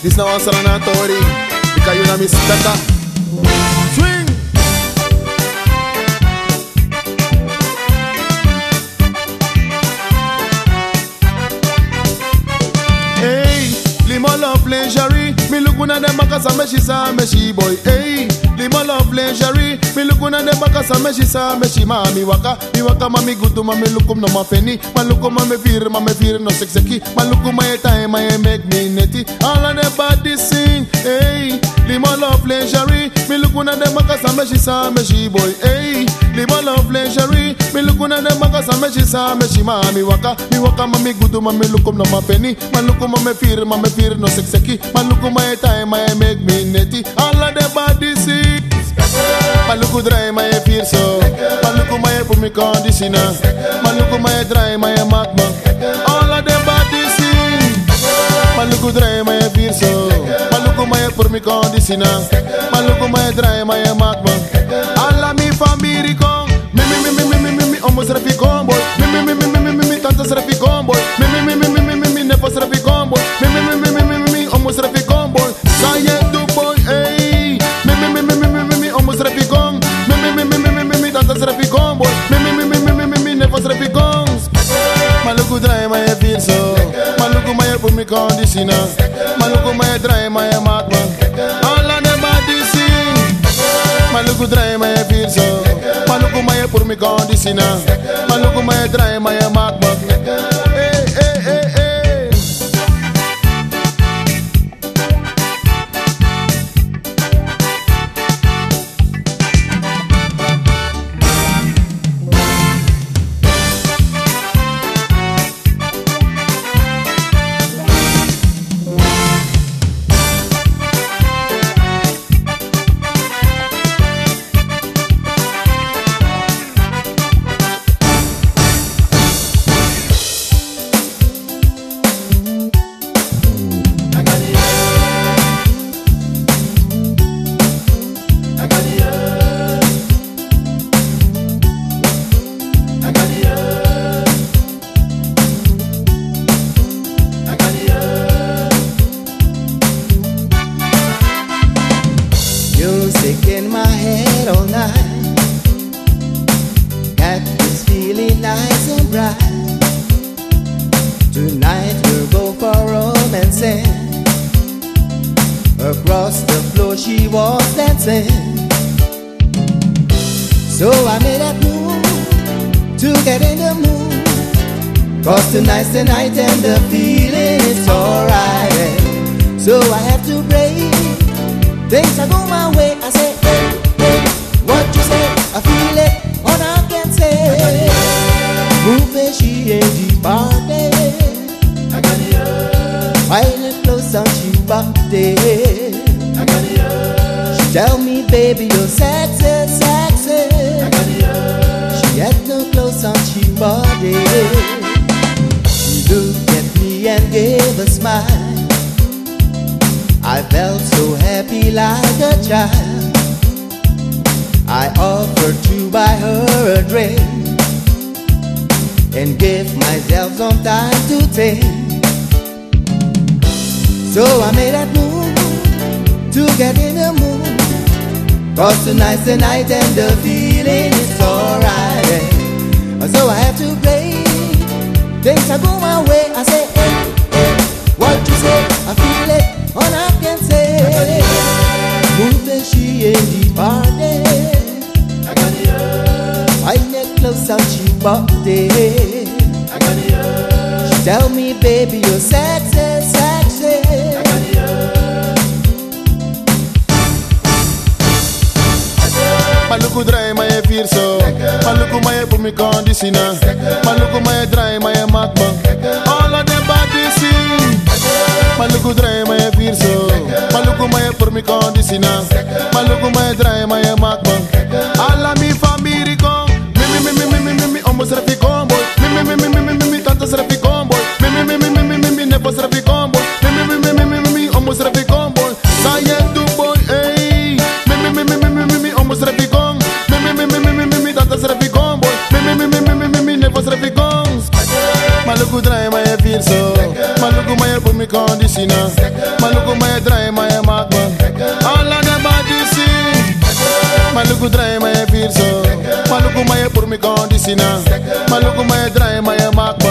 This now answer on authority because you know me better. Swing. Hey, limo love lingerie. Me look una dem bakas and me she say me she boy. Hey, limo love lingerie. Me look una dem bakas and me she say me she mami waka. Mi waka mami gutu mami look no ma feni. Ma look mami fear no sexy. Ma look my time I make me netty. All of them body sing. Hey, limo love lingerie. Me look una dem bakas and me she say me she boy. Hey, limo love lingerie. Me look una dem bakas and me she say me she mami waka. Mi waka mami gutu mami look no ma feni. Ma look mami fear no sexy. Ma look my time I make me netty. All of them body sing. Maluku dry my fear so. Maluku my put me conditioner. Maluku my dry my matma. All of them body sing. Maluku dry my fear so. Maluku my put me conditioner. Maluku my dry my matma. All of me family come. Me almost rafi combo. Me tantas rafi combo. Me nefas rafi combo. Me almost rafi combo. Sayet du boy hey. Me almost rafi combo. Me tantas rafi combo. Me nefas rafi combo. Maluku dry my feel so. Maluku my put me conditioner. Maluku my dry my matma. All of them body sing. Maluku dry my feel so. Maluku my put me conditioner. Maluku my dry my matma. Hey hey hey hey. Music in my head all night. Got this feeling nice and bright. Tonight we'll go for romancing. Across the floor she was dancing. So I made that move to get in the mood. 'Cause tonight's the night and the feeling is alright. So I have to break. Things are go my way. I say, hey, hey, what you say? I feel it, all I can say. Moving she in the party. I got it. Find it close on she body. I got it. She tell me, baby, you're sexy, sexy. I got it. She had no clothes on she body. She looked at me and gave a smile. I felt so happy like a child. I offered to buy her a drink and gave myself some time to think. So I made that move to get in the mood. 'Cause tonight's the night and the feeling is alright. So I have to break. Things are go my way. I say, hey, hey, what you say? I feel it. All I can say, moving she in the party. I got it. Find it close on she body. I got it. She tell me, baby, you're sexy, sexy. I got it. Maluku dry my fear so. Maluku my put me conditioner. Maluku my dry my matma. All of them body sing. Maluku dry my fear so. Maluku my put me conditioner. Maluku my dry my matma. All of me family come. Me almost rafi combo. Me tantas rafi combo. Me nefas rafi combo. Me almost rafi combo. Sayet du boy hey. Me almost rafi combo. Me tantas rafi combo. Me nefas rafi combo. Maluku dry my fear so. Maluku Maluku maya put me conditioner. Maluku maya dry maya magma. All of them body sing. Maluku dry maya feel so. Maluku maya put me conditioner. Maluku maya dry maya magma.